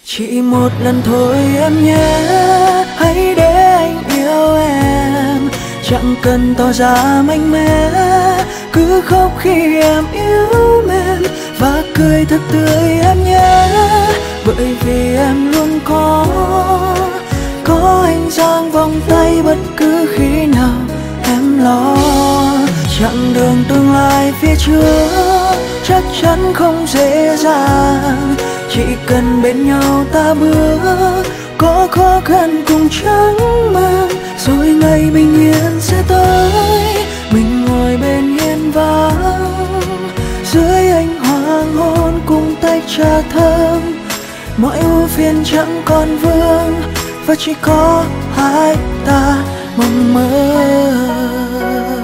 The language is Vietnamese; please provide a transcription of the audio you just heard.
Chỉ một lần thôi em nhé, hãy để anh yêu em, chẳng cần tỏ ra mạnh mẽ, cứ khóc khi em yếu mến và cười thật tươi em nhé. Bởi vì em luôn có anh dang vòng tay bất cứ khi nào em lo. Chặng đường tương lai phía trước chắc chắn không dễ dàng, chỉ cần bên nhau ta bước, có khó khăn cùng chẳng mang, rồi ngày bình yên sẽ tới. Mình ngồi bên hiên vắng dưới ánh hoàng hôn cùng tách trà thơm, mọi ưu phiền chẳng còn vương và chỉ có hai ta mộng mơ.